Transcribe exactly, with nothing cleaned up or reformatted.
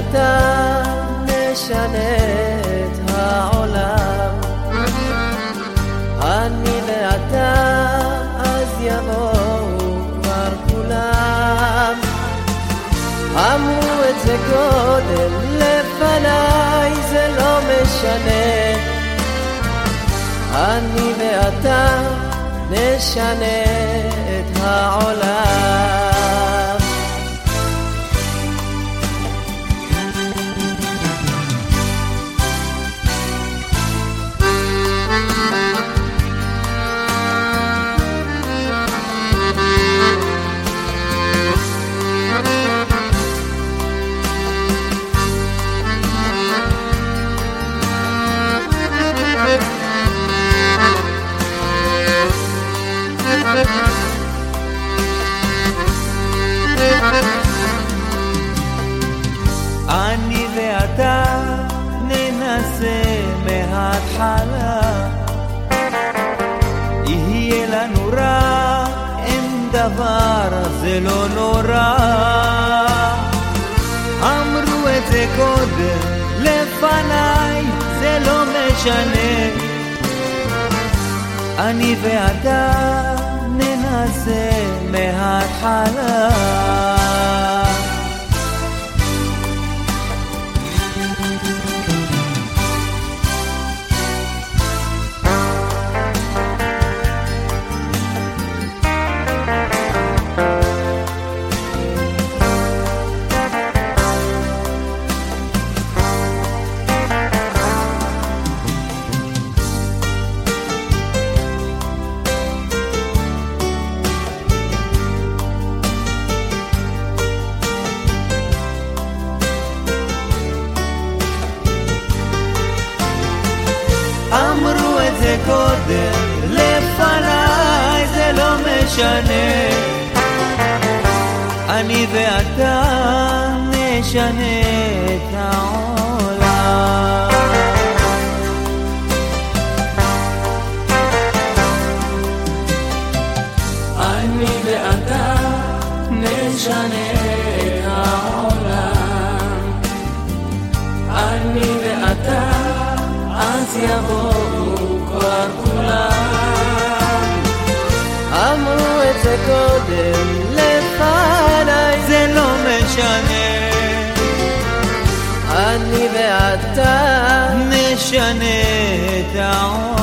ואתה נשנה את העולם. אני ואתה אז יבואו כבר כולם. אמרו את זה קודם לפניי, זה לא משנה. אני ואתה נשנה את העולם. אני ואתה ננסה מההתחלה, יהיה לנו רע, אין דבר, זה לא נורא. אמרו את זה קודם לפניי, זה לא משנה. אני ואתה ננסה מההתחלה. אמרו את זה קודם לפניי, זה לא משנה. אני ואתה נשנה את העולם. אני ואתה נשנה את העולם. אני ואתה אז יבואו כבר כולם. אמרו את זה קודם לפניי, זה לא משנה. אני ואתה נשנה את העולם.